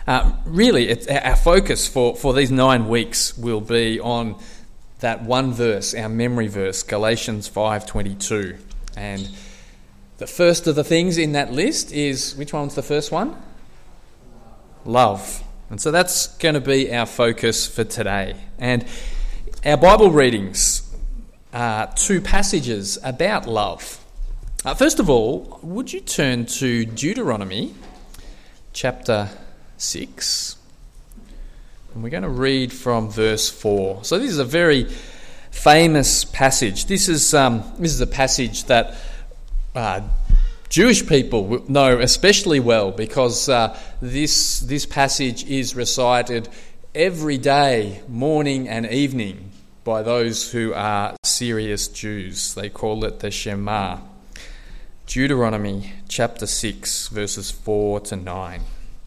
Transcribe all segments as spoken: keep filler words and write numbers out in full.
Uh, really, it's, our focus for, for these nine weeks will be on that one verse, our memory verse, Galatians five twenty-two. And the first of the things in that list is, which one's the first one? Love. And so that's going to be our focus for today. And our Bible readings are two passages about love. Uh, first of all, would you turn to Deuteronomy chapter six? And we're going to read from verse four. So this is a very famous passage. This is um, this is a passage that uh, Jewish people know especially well, because uh, this this passage is recited every day, morning and evening, by those who are serious Jews. They call it the Shema. Deuteronomy chapter six, verses four to nine.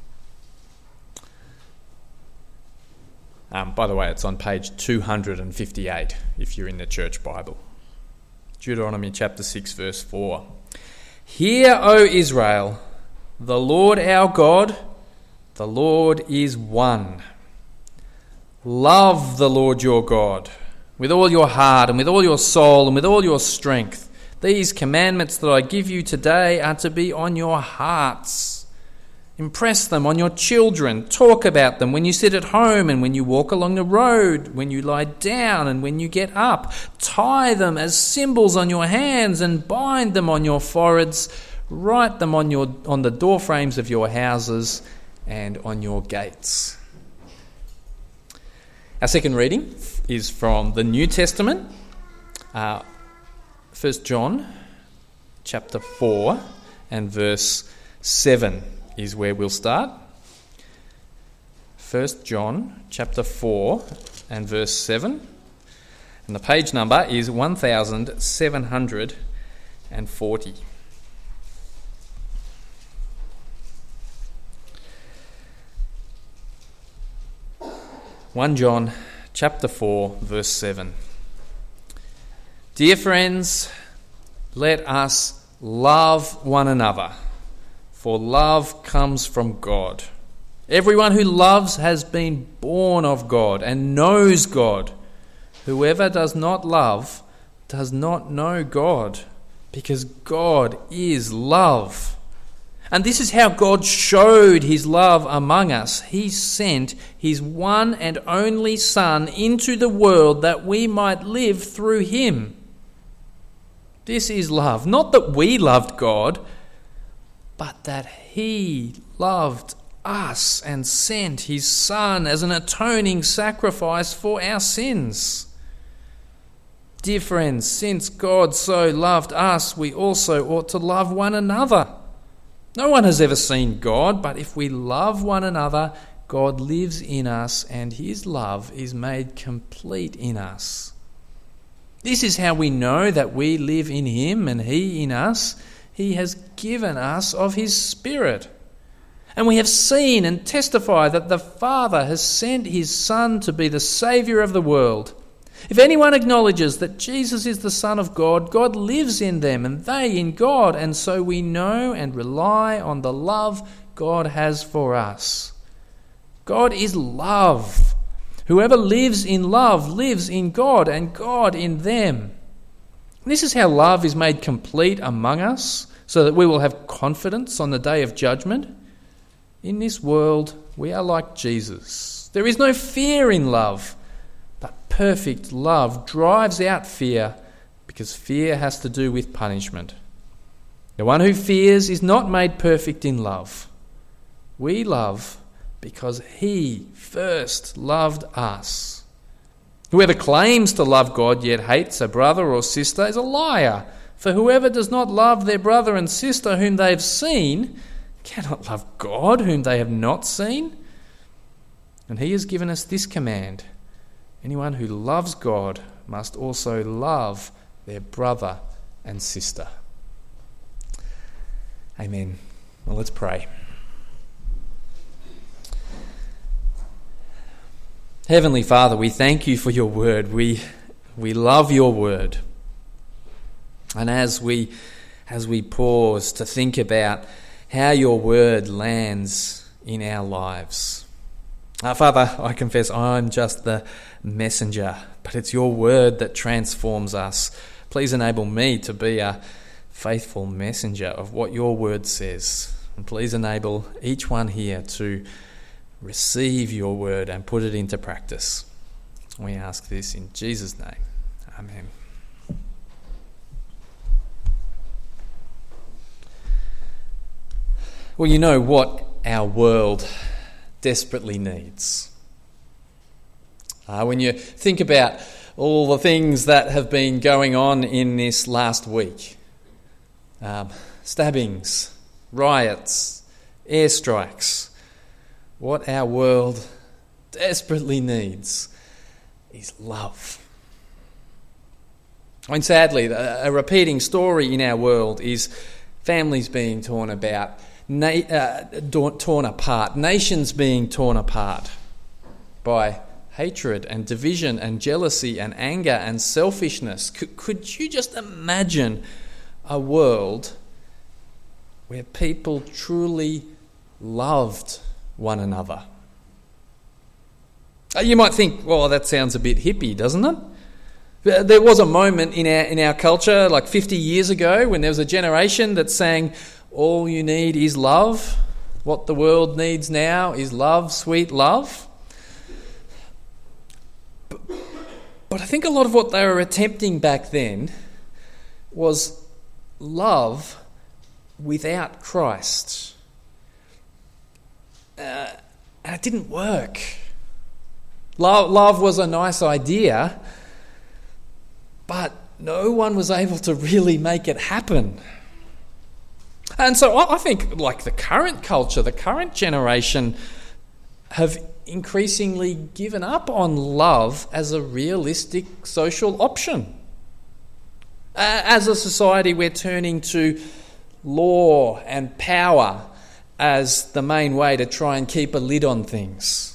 Um, by the way, it's on page two hundred fifty-eight if you're in the church Bible. Deuteronomy chapter six, verse four. Hear, O Israel, the Lord our God, the Lord is one. Love the Lord your God with all your heart and with all your soul and with all your strength. These commandments that I give you today are to be on your hearts. Impress them on your children. Talk about them when you sit at home and when you walk along the road, when you lie down and when you get up. Tie them as symbols on your hands and bind them on your foreheads. Write them on your on the doorframes of your houses and on your gates. Our second reading is from the New Testament. Uh, First John chapter four and verse seven is where we'll start. First John chapter four and verse seven. And the page number is one thousand seven hundred forty. First John chapter four verse seven. Dear friends, let us love one another, for love comes from God. Everyone who loves has been born of God and knows God. Whoever does not love does not know God, because God is love. And this is how God showed his love among us. He sent his one and only Son into the world that we might live through him. This is love, not that we loved God, but that he loved us and sent his Son as an atoning sacrifice for our sins. Dear friends, since God so loved us, we also ought to love one another. No one has ever seen God, but if we love one another, God lives in us and his love is made complete in us. This is how we know that we live in him and he in us. He has given us of his Spirit. And we have seen and testify that the Father has sent his Son to be the Saviour of the world. If anyone acknowledges that Jesus is the Son of God, God lives in them and they in God, and so we know and rely on the love God has for us. God is love. Whoever lives in love lives in God and God in them. This is how love is made complete among us, so that we will have confidence on the day of judgment. In this world, we are like Jesus. There is no fear in love, but perfect love drives out fear, because fear has to do with punishment. The one who fears is not made perfect in love. We love because he first loved us. Whoever claims to love God yet hates a brother or sister is a liar. For whoever does not love their brother and sister whom they have seen cannot love God whom they have not seen. And he has given us this command: anyone who loves God must also love their brother and sister. Amen. Well, let's pray. Heavenly Father, we thank you for your word. We we love your word. And as we as we pause to think about how your word lands in our lives. Uh, Father, I confess I'm just the messenger, but it's your word that transforms us. Please enable me to be a faithful messenger of what your word says. And please enable each one here to receive your word and put it into practice. We ask this in Jesus' name. Amen. Well, you know what our world desperately needs. Uh, when you think about all the things that have been going on in this last week, um, stabbings, riots, airstrikes, what our world desperately needs is love. I mean, sadly, a repeating story in our world is families being torn about, na- uh, torn apart, nations being torn apart by hatred and division and jealousy and anger and selfishness. Could, could you just imagine a world where people truly loved one another? You might think, well, that sounds a bit hippie, doesn't it? There was a moment in our in our culture, like fifty years ago, when there was a generation that sang, "All you need is love. What the world needs now is love, sweet love." But, but I think a lot of what they were attempting back then was love without Christ. Uh, and it didn't work. Love, love was a nice idea, but no one was able to really make it happen. And so I think, like the current culture, the current generation have increasingly given up on love as a realistic social option. As a society, we're turning to law and power as the main way to try and keep a lid on things.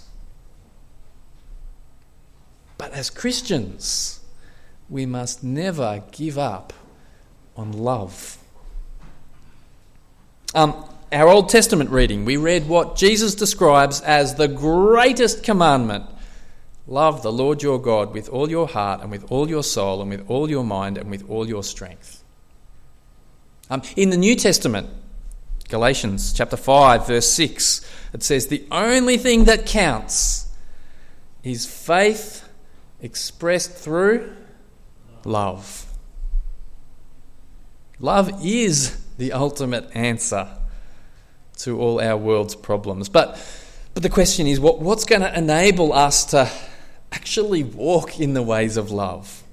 But as Christians, we must never give up on love. Um, our Old Testament reading, we read what Jesus describes as the greatest commandment. Love the Lord your God with all your heart and with all your soul and with all your mind and with all your strength. Um, in the New Testament, Galatians chapter five, verse six, it says, the only thing that counts is faith expressed through love. Love is the ultimate answer to all our world's problems. But but the question is, what, what's going to enable us to actually walk in the ways of love?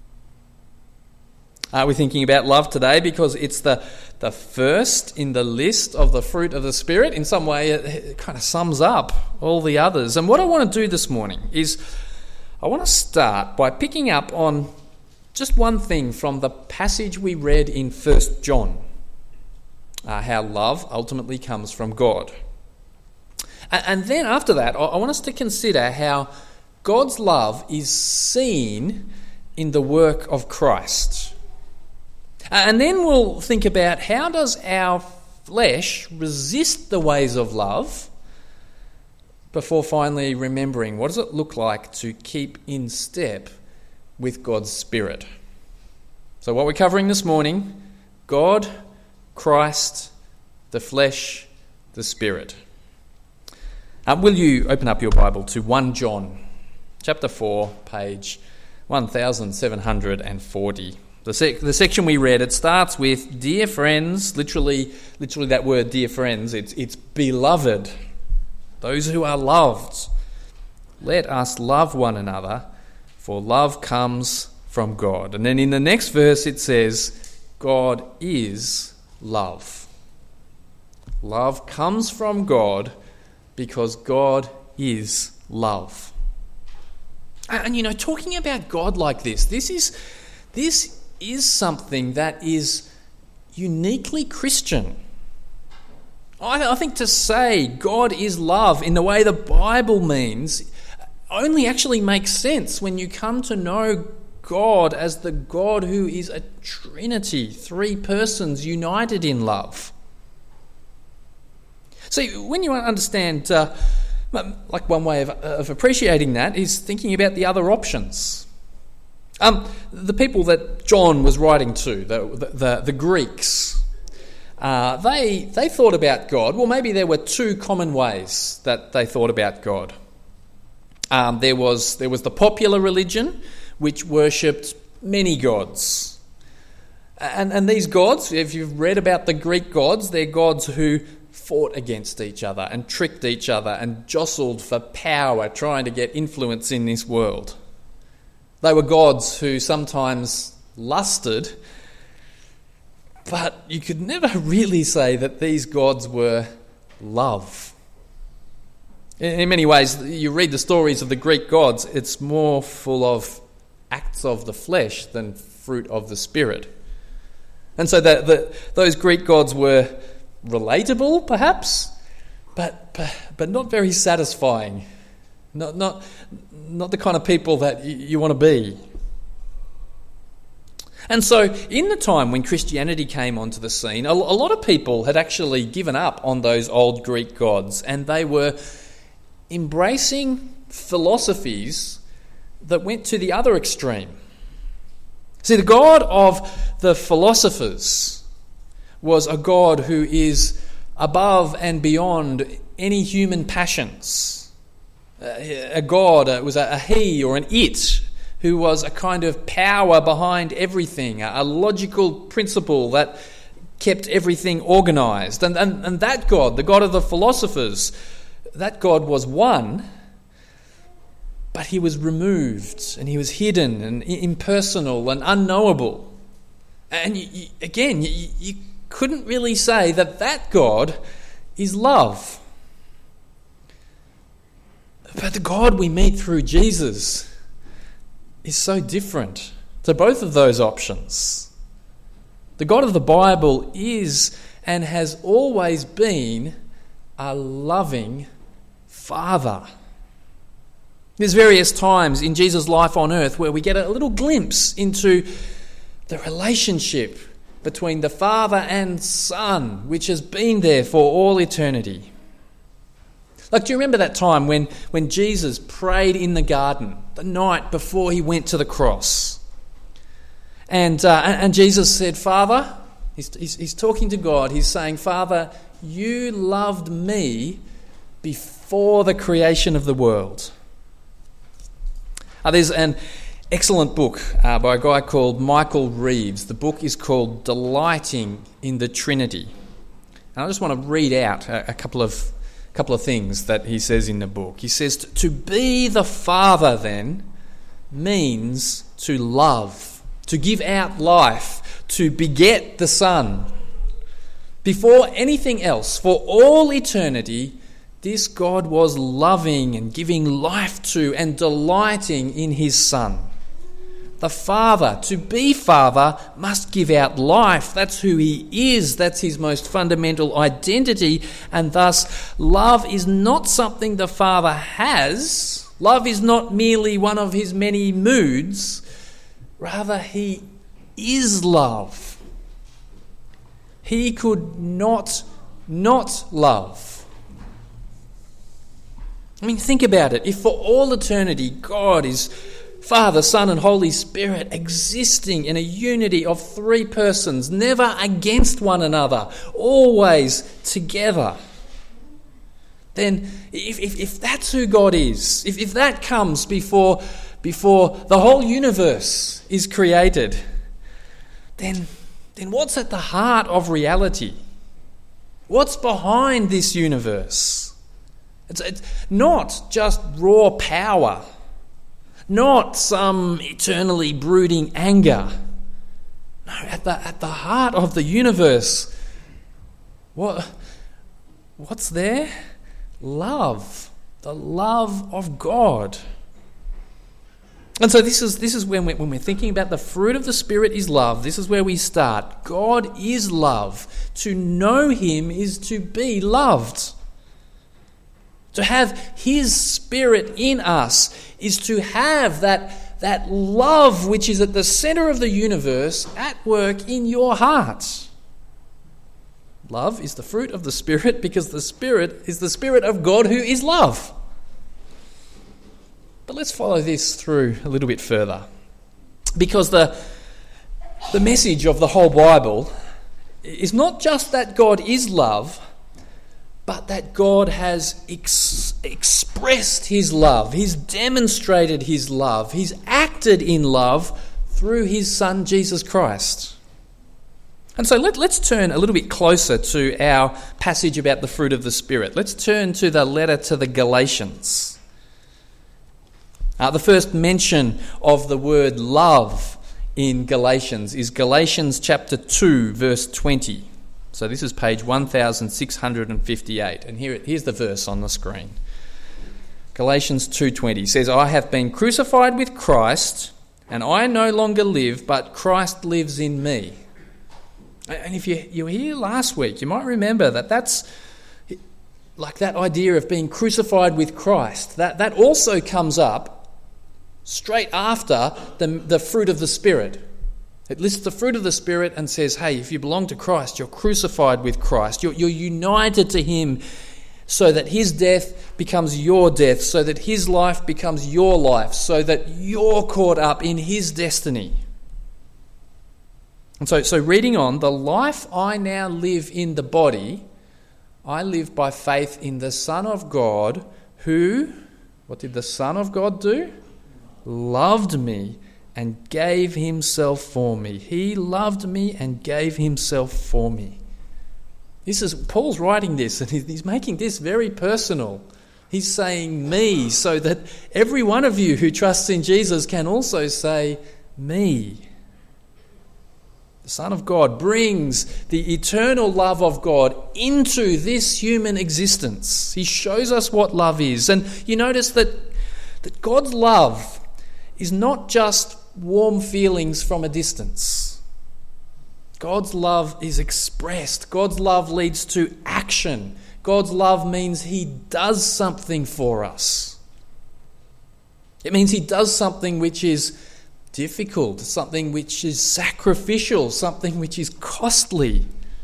Are we thinking about love today because it's the, the first in the list of the fruit of the Spirit? In some way, it, it kind of sums up all the others. And what I want to do this morning is I want to start by picking up on just one thing from the passage we read in First John, uh, how love ultimately comes from God. And, and then after that, I, I want us to consider how God's love is seen in the work of Christ. And then we'll think about how does our flesh resist the ways of love before finally remembering what does it look like to keep in step with God's Spirit. So what we're covering this morning, God, Christ, the flesh, the Spirit. Um, will you open up your Bible to First John chapter four, page one thousand seven hundred forty. The, sec- the section we read, it starts with, dear friends, literally literally that word, dear friends, it's it's beloved. Those who are loved, let us love one another, for love comes from God. And then in the next verse it says, God is love. Love comes from God because God is love. And, and you know, talking about God like this, this is this is something that is uniquely Christian. I think to say God is love in the way the Bible means only actually makes sense when you come to know God as the God who is a Trinity, three persons united in love. See, when you understand, uh, like one way of, of appreciating that is thinking about the other options. Um, the people that John was writing to, the the, the Greeks, uh, they they thought about God. Well, maybe there were two common ways that they thought about God. Um, there was there was the popular religion, which worshipped many gods. And, and these gods, if you've read about the Greek gods, they're gods who fought against each other and tricked each other and jostled for power, trying to get influence in this world. They were gods who sometimes lusted, but you could never really say that these gods were love. In many ways, you read the stories of the Greek gods, it's more full of acts of the flesh than fruit of the spirit. And so the, the, those Greek gods were relatable, perhaps, but but not very satisfying. Not not not the kind of people that you, you want to be. And so in the time when Christianity came onto the scene, a, a lot of people had actually given up on those old Greek gods, and they were embracing philosophies that went to the other extreme. See, the God of the philosophers was a God who is above and beyond any human passions. A God, it was a he or an it, who was a kind of power behind everything, a logical principle that kept everything organised. And, and, and that God, the God of the philosophers, that God was one, but he was removed and he was hidden and impersonal and unknowable. And you, you, again, you, you couldn't really say that that God is love. But the God we meet through Jesus is so different to both of those options. The God of the Bible is and has always been a loving Father. There's various times in Jesus' life on earth where we get a little glimpse into the relationship between the Father and Son, which has been there for all eternity. Like, do you remember that time when, when Jesus prayed in the garden the night before he went to the cross? And uh, and Jesus said, Father, he's, he's, he's talking to God, he's saying, Father, you loved me before the creation of the world. Uh, there's an excellent book uh, by a guy called Michael Reeves. The book is called Delighting in the Trinity. And I just want to read out a, a couple of couple of things that he says in the book. He says, to be the Father, then, means to love, to give out life, to beget the Son. Before anything else, for all eternity, this God was loving and giving life to and delighting in his Son. The Father, to be Father, must give out life. That's who he is. That's his most fundamental identity. And thus, love is not something the Father has. Love is not merely one of his many moods. Rather, he is love. He could not not love. I mean, think about it. If for all eternity God is Father, Son, and Holy Spirit existing in a unity of three persons, never against one another, always together, then if, if, if that's who God is, if, if that comes before, before the whole universe is created, then, then what's at the heart of reality? What's behind this universe? It's, it's not just raw power, not some eternally brooding anger. No, at the at the heart of the universe, what what's there? Love, the love of God. And so this is this is when we, when we're thinking about the fruit of the Spirit is love. This is where we start. God is love. To know Him is to be loved. To have His Spirit in us is to have that, that love which is at the centre of the universe at work in your heart. Love is the fruit of the Spirit because the Spirit is the Spirit of God who is love. But let's follow this through a little bit further. Because the, the message of the whole Bible is not just that God is love, but that God has ex- expressed his love. He's demonstrated his love. He's acted in love through his Son, Jesus Christ. And so let, let's turn a little bit closer to our passage about the fruit of the Spirit. Let's turn to the letter to the Galatians. Uh, the first mention of the word love in Galatians is Galatians chapter two, verse twenty. So this is page one thousand six hundred fifty-eight. And here, here's the verse on the screen. Galatians two twenty says, I have been crucified with Christ, and I no longer live, but Christ lives in me. And if you, you were here last week, you might remember that that's like that idea of being crucified with Christ. That, that also comes up straight after the, the fruit of the Spirit. It lists the fruit of the Spirit and says, hey, if you belong to Christ, you're crucified with Christ. You're, you're united to him so that his death becomes your death, so that his life becomes your life, so that you're caught up in his destiny. And so, so reading on, the life I now live in the body, I live by faith in the Son of God who, what did the Son of God do? Loved me and gave himself for me. He loved me and gave himself for me. This is Paul's writing this, and he's making this very personal. He's saying me, so that every one of you who trusts in Jesus can also say me. The Son of God brings the eternal love of God into this human existence. He shows us what love is. And you notice that, that God's love is not just warm feelings from a distance. God's love is expressed. God's love leads to action. God's love means he does something for us. It means he does something which is difficult, something which is sacrificial, something which is costly.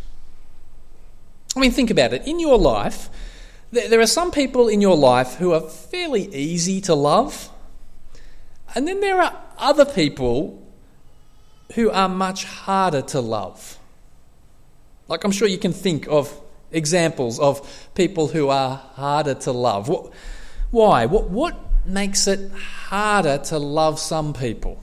I mean, think about it. In your life, there are some people in your life who are fairly easy to love, and then there are other people who are much harder to love. Like, I'm sure you can think of examples of people who are harder to love. What, why? What, what makes it harder to love some people?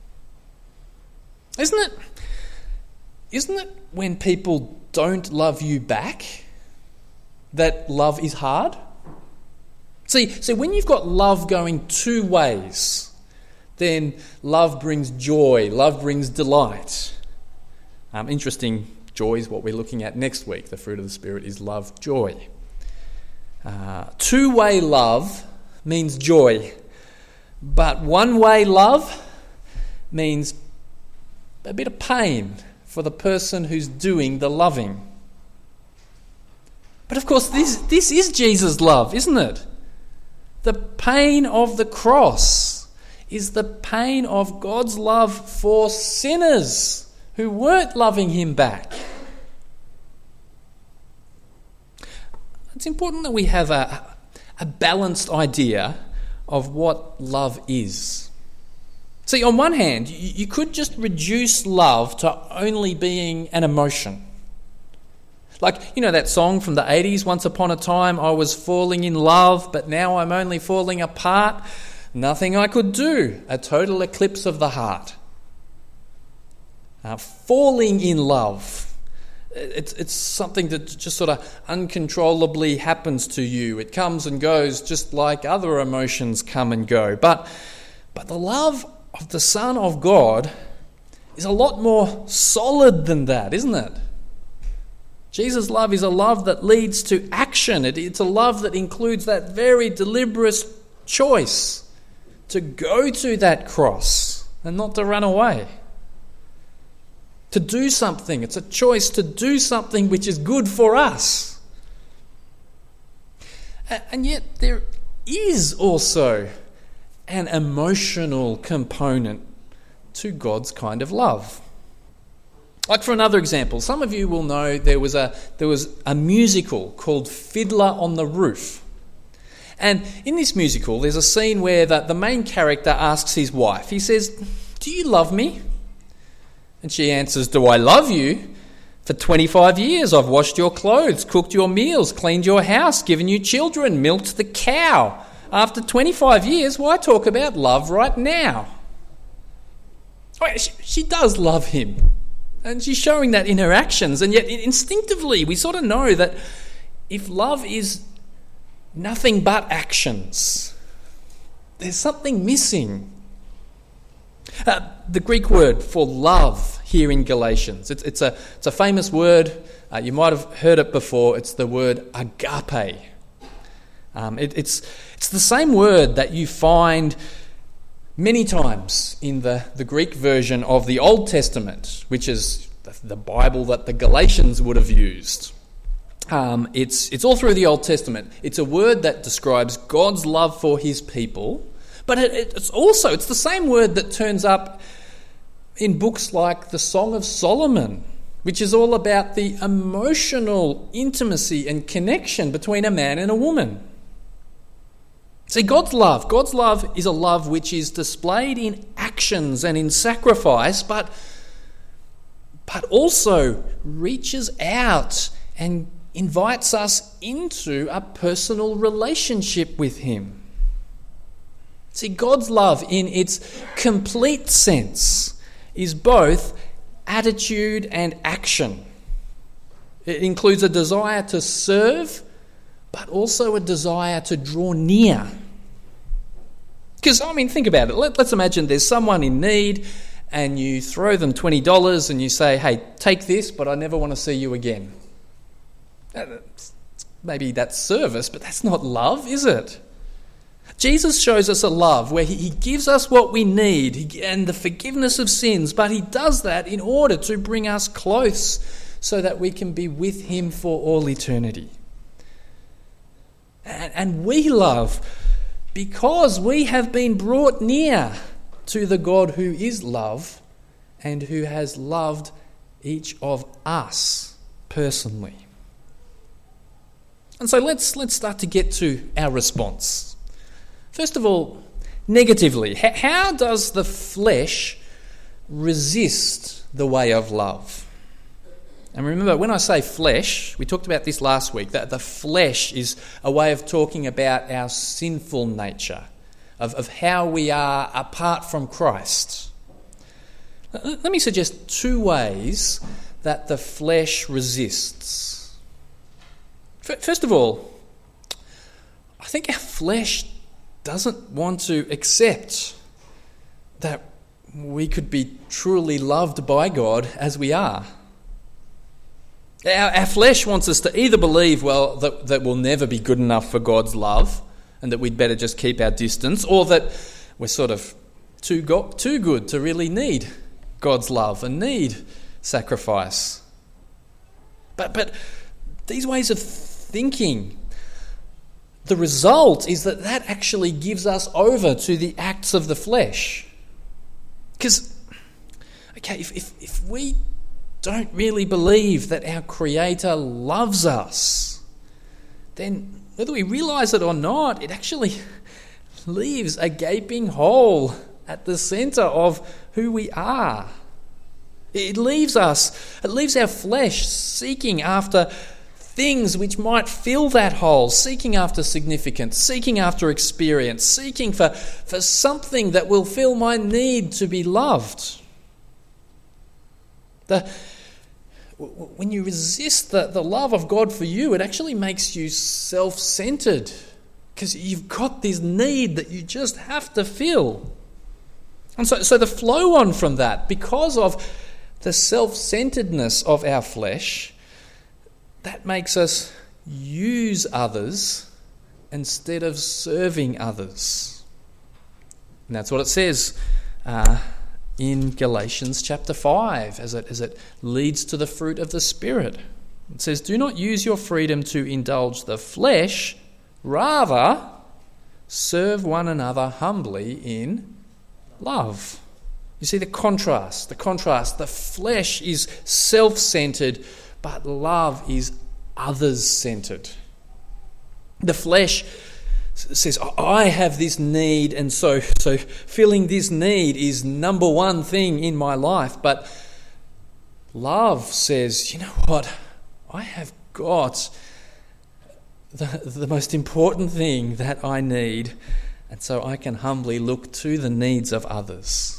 Isn't it, isn't it when people don't love you back that love is hard? See, see, when you've got love going two ways, then love brings joy, love brings delight. Um, interesting, joy is what we're looking at next week. The fruit of the Spirit is love, joy. Uh, two-way love means joy, but one-way love means a bit of pain for the person who's doing the loving. But of course, this, this is Jesus' love, isn't it? The pain of the cross is the pain of God's love for sinners who weren't loving him back. It's important that we have a, a balanced idea of what love is. See, on one hand, you, you could just reduce love to only being an emotion. Like, you know that song from the eighties, Once Upon a Time I was falling in love, but now I'm only falling apart. Nothing I could do, a total eclipse of the heart. Uh, falling in love. It's, it's something that just sort of uncontrollably happens to you. It comes and goes just like other emotions come and go. But, but the love of the Son of God is a lot more solid than that, isn't it? Jesus' love is a love that leads to action. It, it's a love that includes that very deliberate choice to go to that cross and not to run away. To do something. It's a choice to do something which is good for us. And yet there is also an emotional component to God's kind of love. Like for another example, some of you will know there was a there was a musical called Fiddler on the Roof. And in this musical, there's a scene where the, the main character asks his wife, he says, "Do you love me?" And she answers, "Do I love you? For twenty-five years I've washed your clothes, cooked your meals, cleaned your house, given you children, milked the cow. After twenty-five years, why talk about love right now?" Oh, she, she does love him. And she's showing that in her actions. And yet instinctively we sort of know that if love is nothing but actions, there's something missing. Uh, the Greek word for love here in Galatians, it's, it's, a, it's a famous word. Uh, you might have heard it before. It's the word agape. Um, it, it's, it's the same word that you find many times in the, the Greek version of the Old Testament, which is the Bible that the Galatians would have used. Um, it's, it's all through the Old Testament. It's a word that describes God's love for his people, but it, it's also, it's the same word that turns up in books like the Song of Solomon, which is all about the emotional intimacy and connection between a man and a woman. See, God's love, God's love is a love which is displayed in actions and in sacrifice, but, but also reaches out and invites us into a personal relationship with him. See, God's love in its complete sense is both attitude and action. It includes a desire to serve, but also a desire to draw near. Because, I mean, think about it. Let, let's imagine there's someone in need and you throw them twenty dollars and you say, "Hey, take this, but I never want to see you again." Maybe that's service, but that's not love, is it? Jesus shows us a love where he, he gives us what we need and the forgiveness of sins, but he does that in order to bring us close so that we can be with him for all eternity. And, and we love because we have been brought near to the God who is love and who has loved each of us personally. And so let's let's start to get to our response. First of all, negatively, how does the flesh resist the way of love? And remember, when I say flesh, we talked about this last week, that the flesh is a way of talking about our sinful nature, of, of how we are apart from Christ. Let me suggest two ways that the flesh resists. First of all, I think our flesh doesn't want to accept that we could be truly loved by God as we are. Our, our flesh wants us to either believe, well, that, that we'll never be good enough for God's love and that we'd better just keep our distance, or that we're sort of too, go- too good to really need God's love and need sacrifice. But, but these ways of thinking, the result is that that actually gives us over to the acts of the flesh. Because, okay, if, if, if we don't really believe that our Creator loves us, then whether we realise it or not, it actually leaves a gaping hole at the centre of who we are. It leaves us, it leaves our flesh seeking after things which might fill that hole, seeking after significance, seeking after experience, seeking for, for something that will fill my need to be loved. The, when you resist the, the love of God for you, it actually makes you self-centered because you've got this need that you just have to fill. And so, so the flow on from that, because of the self-centeredness of our flesh, that makes us use others instead of serving others. And that's what it says uh, in Galatians chapter five, as it, as it leads to the fruit of the Spirit. It says, "Do not use your freedom to indulge the flesh, rather serve one another humbly in love." You see the contrast, the contrast. The flesh is self-centered, but love is others-centered. The flesh says, I have this need, and so, so filling this need is number one thing in my life. But love says, you know what? I have got the, the most important thing that I need, and so I can humbly look to the needs of others.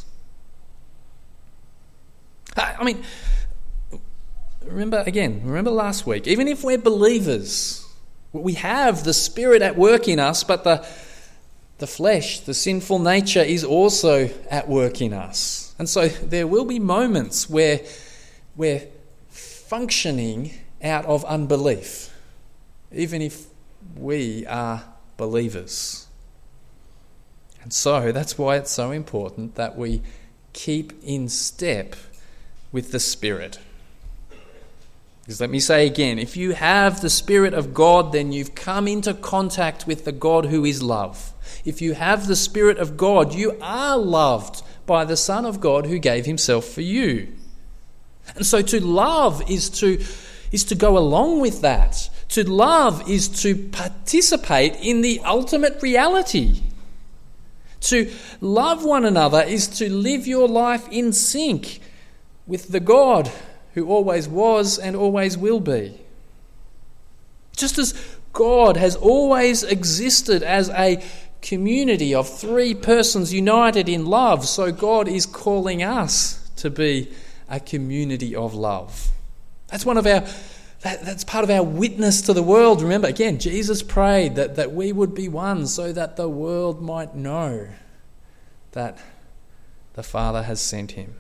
I mean, remember again, remember last week, even if we're believers, we have the Spirit at work in us, but the, the flesh, the sinful nature is also at work in us. And so there will be moments where we're functioning out of unbelief, even if we are believers. And so that's why it's so important that we keep in step with the Spirit. Because let me say again, if you have the Spirit of God, then you've come into contact with the God who is love. If you have the Spirit of God, you are loved by the Son of God who gave himself for you. And so to love is to, is to go along with that. To love is to participate in the ultimate reality. To love one another is to live your life in sync with the God who always was and always will be. Just as God has always existed as a community of three persons united in love, so God is calling us to be a community of love. That's one of our that, that's part of our witness to the world. Remember, again, Jesus prayed that, that we would be one so that the world might know that the Father has sent him.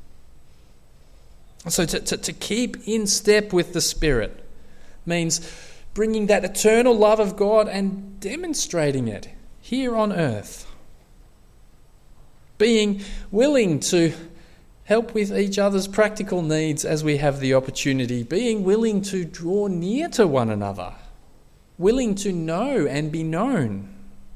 So to, to, to keep in step with the Spirit means bringing that eternal love of God and demonstrating it here on earth. Being willing to help with each other's practical needs as we have the opportunity. Being willing to draw near to one another. Willing to know and be known.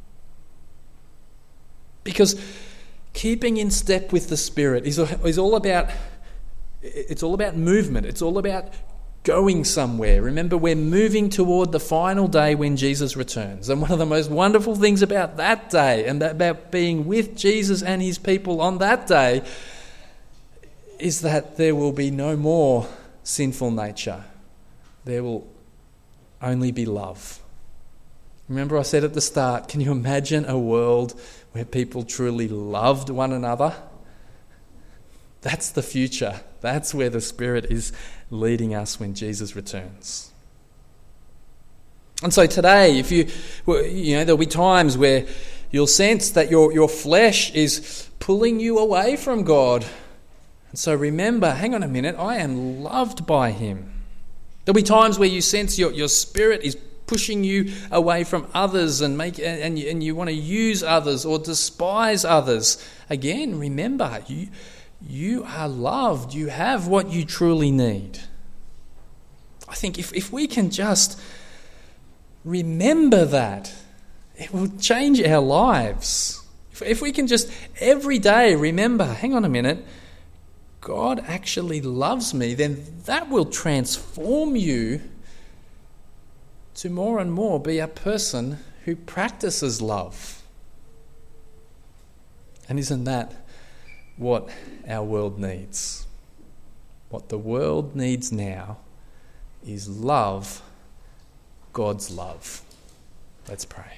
Because keeping in step with the Spirit is, is all about... It's all about movement. It's all about going somewhere. Remember, we're moving toward the final day when Jesus returns. And one of the most wonderful things about that day and about being with Jesus and his people on that day is that there will be no more sinful nature. There will only be love. Remember I said at the start, can you imagine a world where people truly loved one another? That's the future. That's where the Spirit is leading us when Jesus returns. And so today, if you, you know, there'll be times where you'll sense that your, your flesh is pulling you away from God. And so remember, hang on a minute, I am loved by him. There'll be times where you sense your, your spirit is pushing you away from others and make and you, and you want to use others or despise others. Again, remember, you... You are loved. You have what you truly need. I think if, if we can just remember that, it will change our lives. If, if we can just every day remember, hang on a minute, God actually loves me, then that will transform you to more and more be a person who practices love. And isn't that what our world needs? What the world needs now is love, God's love. Let's pray.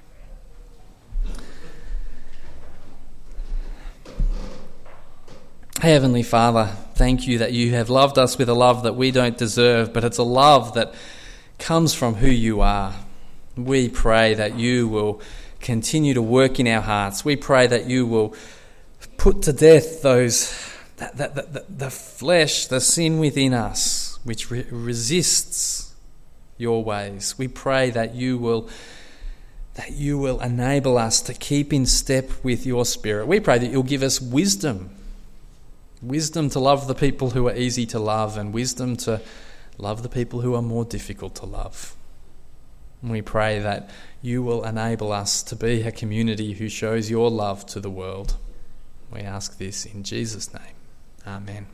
Heavenly Father, thank you that you have loved us with a love that we don't deserve, but it's a love that comes from who you are. We pray that you will continue to work in our hearts. We pray that you will put to death those that, that, that, that the flesh, the sin within us, which re- resists your ways. We pray that you will that you will enable us to keep in step with your Spirit. We pray that you'll give us wisdom, wisdom to love the people who are easy to love, and wisdom to love the people who are more difficult to love. And we pray that you will enable us to be a community who shows your love to the world. We ask this in Jesus' name. Amen.